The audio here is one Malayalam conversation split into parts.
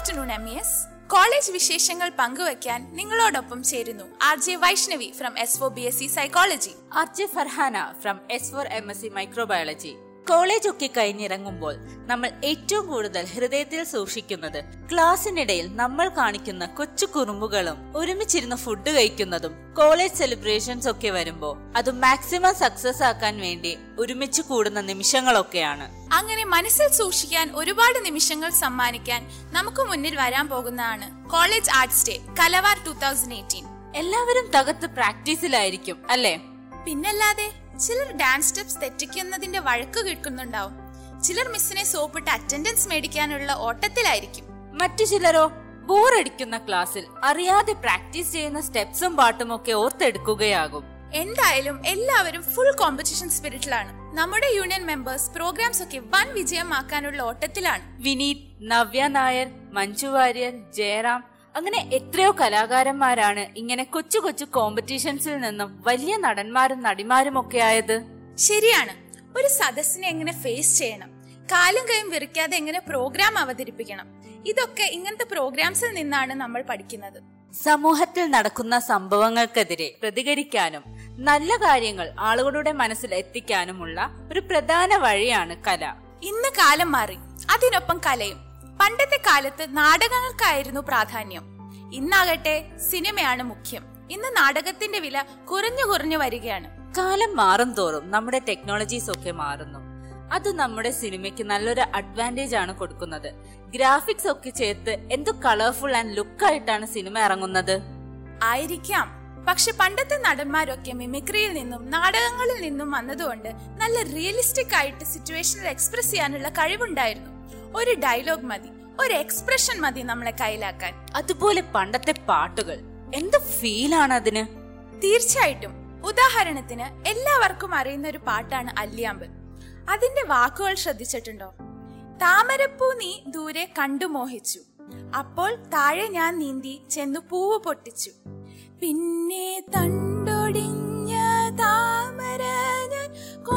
Afternoon MES. കോളേജ് വിശേഷങ്ങൾ പങ്കുവയ്ക്കാൻ നിങ്ങളോടൊപ്പം ചേരുന്നു RJ Vaishnavi from S4 BSc psychology, RJ Farhana from S4 MSc microbiology. College ഒക്കെ കഴിഞ്ഞിറങ്ങുമ്പോൾ നമ്മൾ ഏറ്റവും കൂടുതൽ ഹൃദയത്തിൽ സൂക്ഷിക്കുന്നത് ക്ലാസ്സിനിടയിൽ നമ്മൾ കാണിക്കുന്ന കൊച്ചു കുറുമ്പുകളും ഒരുമിച്ചിരുന്ന് ഫുഡ് കഴിക്കുന്നതും കോളേജ് സെലിബ്രേഷൻസ് ഒക്കെ വരുമ്പോൾ അത് മാക്സിമം സക്സസ് ആക്കാൻ വേണ്ടി ഒരുമിച്ച് കൂടുന്ന നിമിഷങ്ങളൊക്കെയാണ്. അങ്ങനെ മനസ്സിൽ സൂക്ഷിക്കാൻ ഒരുപാട് നിമിഷങ്ങൾ സമ്മാനിക്കാൻ നമുക്ക് മുന്നിൽ വരാൻ പോകുന്നതാണ് കോളേജ് ആർട്സ് ഡേ കലവാർ 2018. എല്ലാവരും തകർത്ത് പ്രാക്ടീസിലായിരിക്കും അല്ലേ? പിന്നല്ലാതെ. ചിലർ ഡാൻസ് സ്റ്റെപ്സ് തെറ്റിക്കുന്നതിന്റെ വഴക്ക് കേൾക്കുന്നുണ്ടാവും. ചിലർ മിസ്സിനെ സോപ്പിട്ട് അറ്റൻഡൻസ് മേടിക്കാനുള്ള ഓട്ടത്തിലായിരിക്കും. മറ്റു ചിലരോ ബോറടിക്കുന്ന ക്ലാസ്സിൽ അറിയാതെ പ്രാക്ടീസ് ചെയ്യുന്ന സ്റ്റെപ്സും പാട്ടും ഒക്കെ ഓർത്തെടുക്കുകയാകും. എന്തായാലും എല്ലാവരും ഫുൾ കോമ്പറ്റീഷൻ സ്പിരിറ്റിലാണ്. നമ്മുടെ യൂണിയൻ മെമ്പേഴ്സ് പ്രോഗ്രാംസ് ഒക്കെ വൻ വിജയമാക്കാനുള്ള ഓട്ടത്തിലാണ്. വിനീത്, നവ്യ നായർ, മഞ്ജു വാര്യർ, ജയറാം, അങ്ങനെ എത്രയോ കലാകാരന്മാരാണ് ഇങ്ങനെ കൊച്ചു കൊച്ചു കോമ്പറ്റീഷൻസിൽ നിന്നും വലിയ നടന്മാരും നടിമാരും ഒക്കെ ആയത്. ശരിയാണ്. ഒരു സദസ്സിനെ എങ്ങനെ ഫേസ് ചെയ്യണം, കാലും കൈയും വിറിക്കാതെ എങ്ങനെ പ്രോഗ്രാം അവതരിപ്പിക്കണം, ഇതൊക്കെ ഇങ്ങനത്തെ പ്രോഗ്രാംസിൽ നിന്നാണ് നമ്മൾ പഠിക്കുന്നത്. സമൂഹത്തിൽ നടക്കുന്ന സംഭവങ്ങൾക്കെതിരെ പ്രതികരിക്കാനും നല്ല കാര്യങ്ങൾ ആളുകളുടെ മനസ്സിൽ എത്തിക്കാനുമുള്ള ഒരു പ്രധാന വഴിയാണ് കല. ഇന്ന് കാലം മാറി, അതിനൊപ്പം കലയും. പണ്ടത്തെ കാലത്ത് നാടകങ്ങൾക്കായിരുന്നു പ്രാധാന്യം. ഇന്നാകട്ടെ സിനിമയാണ് മുഖ്യം. ഇന്ന് നാടകത്തിന്റെ വില കുറഞ്ഞു വരികയാണ്. കാലം മാറും തോറും നമ്മുടെ ടെക്നോളജീസ് ഒക്കെ മാറുന്നു. അത് നമ്മുടെ സിനിമയ്ക്ക് നല്ലൊരു അഡ്വാൻറ്റേജ് ആണ് കൊടുക്കുന്നത്. ഗ്രാഫിക്സ് ഒക്കെ ചേർത്ത് എന്ത് കളർഫുൾ ആൻഡ് ലുക്ക് ആയിട്ടാണ് സിനിമ ഇറങ്ങുന്നത്. ആയിരിക്കാം. പക്ഷെ പണ്ടത്തെ നടന്മാരൊക്കെ മിമിക്രിയിൽ നിന്നും നാടകങ്ങളിൽ നിന്നും വന്നതുകൊണ്ട് നല്ല റിയലിസ്റ്റിക് ആയിട്ട് സിറ്റുവേഷനിൽ എക്സ്പ്രസ് ചെയ്യാനുള്ള കഴിവുണ്ടായിരുന്നു. ഒരു ഡയലോഗ് മതി, ഒരു എക്സ്പ്രഷൻ മതി നമ്മളെ കയ്യിലാക്കാൻ. അതുപോലെ പണ്ടത്തെ പാട്ടുകൾ, എന്ത് ഫീലാണ് അതിന്. തീർച്ചയായിട്ടും. ഉദാഹരണത്തിന് എല്ലാവർക്കും അറിയുന്ന ഒരു പാട്ടാണ് അല്ലിയാമ്പൽ. അതിന്റെ വാക്കുകൾ ശ്രദ്ധിച്ചിട്ടുണ്ടോ? താമരപ്പൂ നീ ദൂരെ കണ്ടു മോഹിച്ചു, അപ്പോൾ താഴെ ഞാൻ നീന്തി ചെന്നു പൂവ് പൊട്ടിച്ചു, പിന്നെ തണ്ടൊടിഞ്ഞ താമര ഞാൻ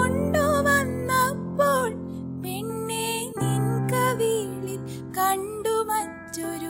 കൊണ്ടുവന്നപ്പോൾ പെണ്ണെ നിൻ കവിളിൽ കണ്ടു മറ്റൊരു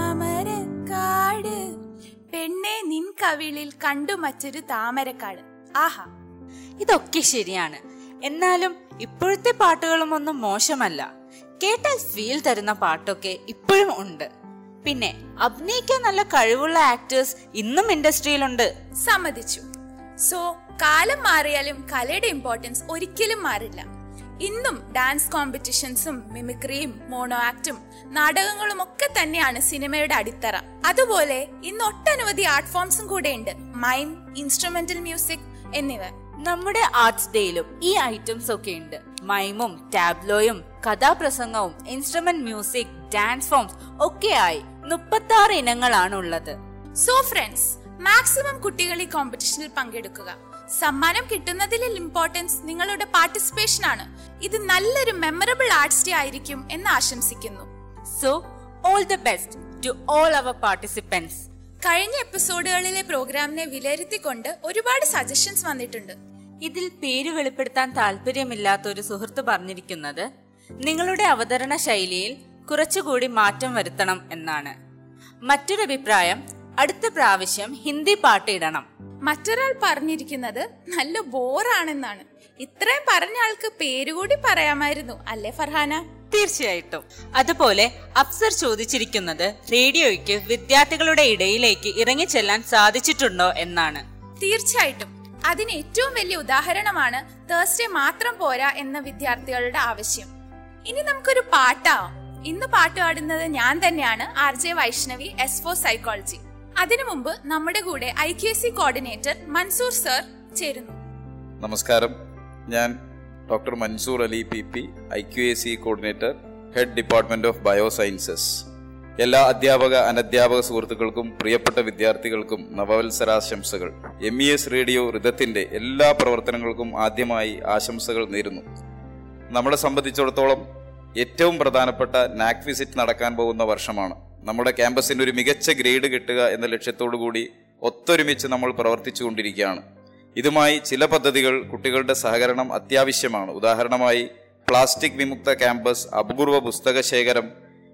താമരക്കാട്. പെണ്ണെ നിൻ കവിളിൽ കണ്ടു മറ്റൊരു താമരക്കാട്. ആഹാ, ഇതൊക്കെ ശരിയാണ്. എന്നാലും ഇപ്പോഴത്തെ പാട്ടുകളും ഒന്നും മോശമല്ല. കേട്ടാൽ ഫീൽ തരുന്ന പാട്ടൊക്കെ ഇപ്പോഴും ഉണ്ട്. പിന്നെ അഭിനയിക്കാൻ നല്ല കഴിവുള്ള ആക്ടേഴ്സ് ഇന്നും ഇൻഡസ്ട്രിയിലുണ്ട്. സമ്മതിച്ചു. സോ കാലം മാറിയാലും കലയുടെ ഇമ്പോർട്ടൻസ് ഒരിക്കലും മാറില്ല. ഇന്നും ഡാൻസ് കോമ്പറ്റീഷൻസും മിമിക്രിയും മോണോ ആക്ടും നാടകങ്ങളും ഒക്കെ തന്നെയാണ് സിനിമയുടെ അടിത്തറ. അതുപോലെ ഇന്ന് ഒട്ടനവധി ആർട്ട് ഫോംസും കൂടെ ഉണ്ട്. മൈം, ഇൻസ്ട്രുമെന്റൽ മ്യൂസിക് എന്നിവ. നമ്മുടെ ആർട്സ് ഡേയിലും ഈ ഐറ്റംസ് ഒക്കെ ഉണ്ട്. മൈമും ടാബ്ലോയും കഥാപ്രസംഗവും ഇൻസ്ട്രുമെന്റ് മ്യൂസിക്, ഡാൻസ് ഫോംസ് ഒക്കെയായി 36 ഇനങ്ങളാണ് ഉള്ളത്. സോ ഫ്രണ്ട്സ്, മാക്സിമം കുട്ടികൾ ഈ കോമ്പറ്റീഷനിൽ പങ്കെടുക്കുക. സമ്മാനം കിട്ടുന്നതിൽ ഇമ്പോർട്ടൻസ് നിങ്ങളുടെ പാർട്ടിസിപ്പേഷൻ ആണ്. ഇത് നല്ലൊരു മെമ്മറബിൾ ആർട്സ് ഡേ ആയിരിക്കും എന്ന് ആശംസിക്കുന്നു. So all the best to all our participants. കഴിഞ്ഞ എപ്പിസോഡുകളിലെ പ്രോഗ്രാമിനെ വിലയിരുത്തിക്കൊണ്ട് ഒരുപാട് സജഷൻസ് വന്നിട്ടുണ്ട്. ഇതിൽ പേര് വെളിപ്പെടുത്താൻ താല്പര്യമില്ലാത്ത ഒരു സുഹൃത്ത് പറഞ്ഞിരിക്കുന്നത് നിങ്ങളുടെ അവതരണ ശൈലിയിൽ കുറച്ചുകൂടി മാറ്റം വരുത്തണം എന്നാണ്. മറ്റൊരു അഭിപ്രായം, അടുത്ത പ്രാവശ്യം ഹിന്ദി പാട്ട് ഇടണം. മറ്റൊരാൾ പറഞ്ഞിരിക്കുന്നത് നല്ല ബോറാണെന്നാണ്. ഇത്രയും പറഞ്ഞ ആൾക്ക് പേരുകൂടി പറയാമായിരുന്നു അല്ലേ ഫർഹാന? തീർച്ചയായിട്ടും. അതുപോലെ അഫ്സർ ചോദിച്ചിരിക്കുന്നത് റേഡിയോയ്ക്ക് വിദ്യാർത്ഥികളുടെ ഇടയിലേക്ക് ഇറങ്ങിച്ചെല്ലാൻ സാധിച്ചിട്ടുണ്ടോ എന്നാണ്. തീർച്ചയായിട്ടും. അതിന് ഏറ്റവും വലിയ ഉദാഹരണമാണ് തേഴ്സ്ഡേ മാത്രം പോരാ എന്ന വിദ്യാർത്ഥികളുടെ ആവശ്യം. ഇനി നമുക്കൊരു പാട്ടാവാം. ഇന്ന് പാട്ട് പാടുന്നത് ഞാൻ തന്നെയാണ്, RJ വൈഷ്ണവി, S4 സൈക്കോളജി. അതിനു മുമ്പ് നമ്മുടെ കൂടെ IQAC കോർഡിനേറ്റർ മൻസൂർ സർ ചേരുന്നു. നമസ്കാരം, ഞാൻ doctor Mansoor Ali PP, IQAC coordinator, head department of biosciences. എല്ലാ അധ്യാപക അനധ്യാപക സുഹൃത്തുക്കൾക്കും പ്രിയപ്പെട്ട വിദ്യാർത്ഥികൾക്കും നവവത്സരാശംസകൾ. MES റേഡിയോ ഋതത്തിന്റെ എല്ലാ പ്രവർത്തനങ്ങൾക്കും ആദ്യമായി ആശംസകൾ നേരുന്നു. നമ്മളെ സംബന്ധിച്ചിടത്തോളം ഏറ്റവും പ്രധാനപ്പെട്ട നാക് വിസിറ്റ് നടക്കാൻ പോകുന്ന വർഷമാണ്. നമ്മുടെ ക്യാമ്പസിന് ഒരു മികച്ച ഗ്രേഡ് കിട്ടുക എന്ന ലക്ഷ്യത്തോടു കൂടി ഒത്തൊരുമിച്ച് നമ്മൾ പ്രവർത്തിച്ചുകൊണ്ടിരിക്കുകയാണ്. ഇതുമായി ചില പദ്ധതികൾ കുട്ടികളുടെ സഹകരണം അത്യാവശ്യമാണ്. ഉദാഹരണമായി പ്ലാസ്റ്റിക് വിമുക്ത ക്യാമ്പസ്, അപൂർവ പുസ്തക ശേഖരം,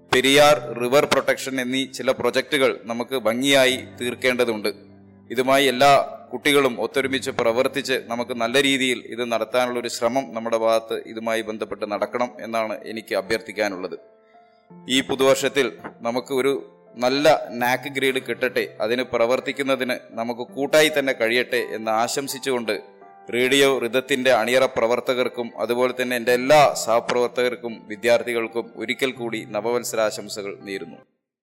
പെരിയാർ റിവർ പ്രൊട്ടക്ഷൻ എന്നീ ചില പ്രൊജക്റ്റുകൾ നമുക്ക് ഭംഗിയായി തീർക്കേണ്ടതുണ്ട്. ഇതുമായി എല്ലാ കുട്ടികളും ഒത്തൊരുമിച്ച് പ്രവർത്തിച്ച് നമുക്ക് നല്ല രീതിയിൽ ഇത് നടത്താനുള്ള ഒരു ശ്രമം നമ്മുടെ ഭാഗത്ത് ഇതുമായി ബന്ധപ്പെട്ട് നടക്കണം എന്നാണ് എനിക്ക് അഭ്യർത്ഥിക്കാനുള്ളത്. ഈ പുതുവർഷത്തിൽ നമുക്ക് ഒരു നല്ല നാക് ഗ്രേഡ് കിട്ടട്ടെ, അതിന് പ്രവർത്തിക്കുന്നതിന് നമുക്ക് കൂട്ടായി തന്നെ കഴിയട്ടെ എന്ന് ആശംസിച്ചുകൊണ്ട് റേഡിയോ ഋതത്തിന്റെ അണിയറ പ്രവർത്തകർക്കും അതുപോലെ തന്നെ എൻ്റെ എല്ലാ സഹപ്രവർത്തകർക്കും വിദ്യാർത്ഥികൾക്കും ഒരിക്കൽ കൂടി നവവത്സരാശംസകൾ നേരുന്നു.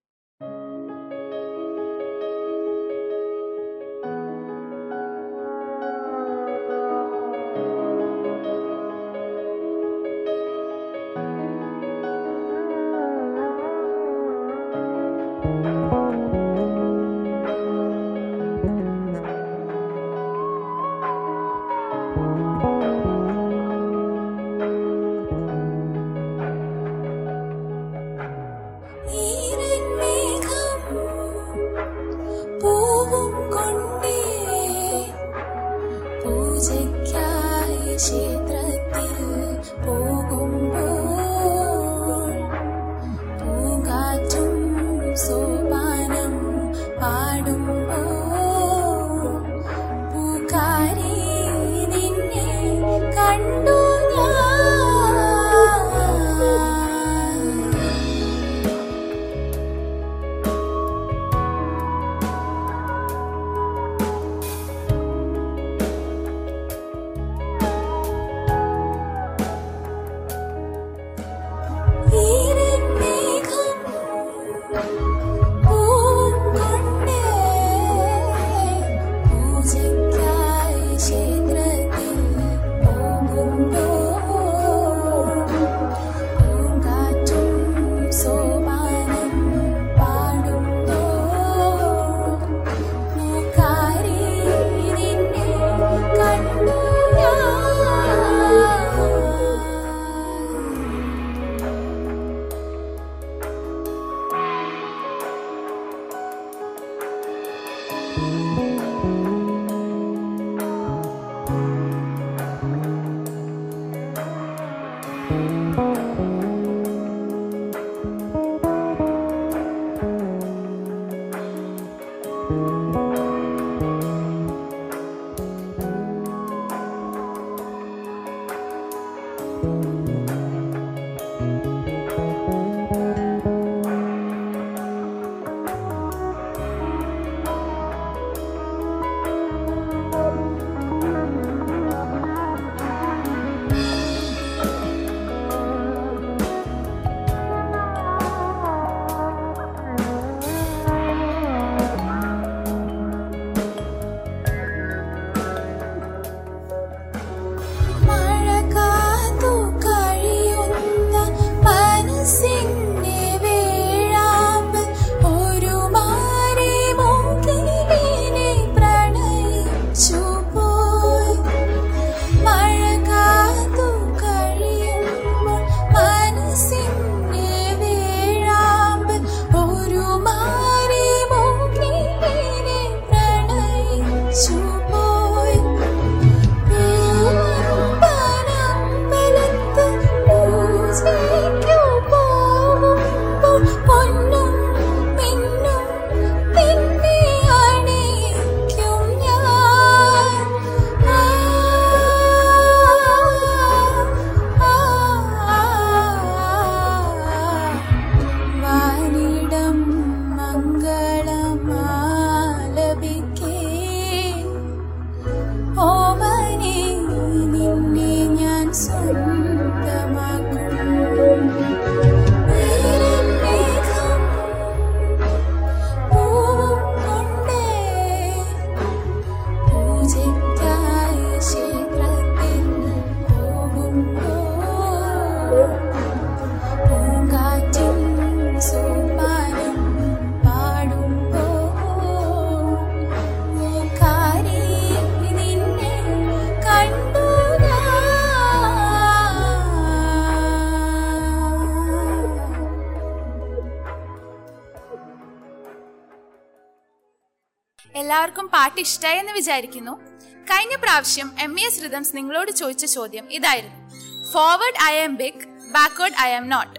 എല്ലാവർക്കും പാട്ട് ഇഷ്ടമായി എന്ന് വിചാരിക്കുന്നു. കഴിഞ്ഞ പ്രാവശ്യം MES Rhythms നിങ്ങളോട് ചോദിച്ച ചോദ്യം ഇതായിരുന്നു: forward I am big, backward I am not.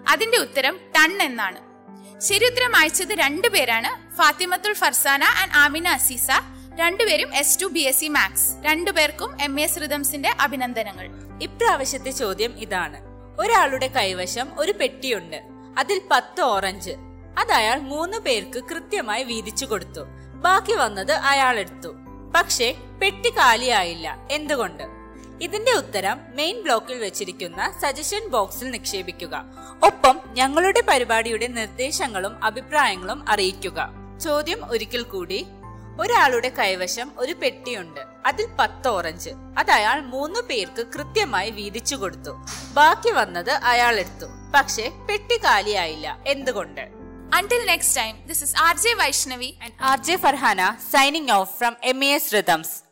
അതിന്റെ ഉത്തരം ടൺ എന്നാണ്. ശരി ഉത്തരം അയച്ചത് 2 പേരാണ്, ഫാത്തിമത്തുൽ ഫർസാന ആൻഡ് ആമിന അസീസ. 2 പേരും S2 BSc മാത്സ്. 2 പേർക്കും MES റിതംസിന്റെ അഭിനന്ദനങ്ങൾ. ഇപ്രാവശ്യത്തെ ചോദ്യം ഇതാണ്. ഒരാളുടെ കൈവശം ഒരു പെട്ടിയുണ്ട്, അതിൽ 10 ഓറഞ്ച്. അത് അയാൾ 3 പേർക്ക് കൃത്യമായി വീതിച്ചു കൊടുത്തു. ബാക്കി വന്നത് അയാൾ എടുത്തു. പക്ഷേ പെട്ടി കാലിയായില്ല. എന്തുകൊണ്ട്? ഇതിന്റെ ഉത്തരം മെയിൻ ബ്ലോക്കിൽ വെച്ചിരിക്കുന്ന സജഷൻ ബോക്സിൽ നിക്ഷേപിക്കുക. ഒപ്പം ഞങ്ങളുടെ പരിപാടിയുടെ നിർദ്ദേശങ്ങളും അഭിപ്രായങ്ങളും അറിയിക്കുക. ചോദ്യം ഒരിക്കൽ കൂടി. ഒരാളുടെ കൈവശം ഒരു പെട്ടിയുണ്ട്, അതിൽ 10 ഓറഞ്ച്. അത് അയാൾ 3 പേർക്ക് കൃത്യമായി വീതിച്ചു കൊടുത്തു. ബാക്കി വന്നത് അയാൾ എടുത്തു. പക്ഷേ പെട്ടി കാലിയായില്ല. എന്തുകൊണ്ട്? Until next time, this is RJ Vaishnavi and RJ Farhana signing off from MES Rhythms.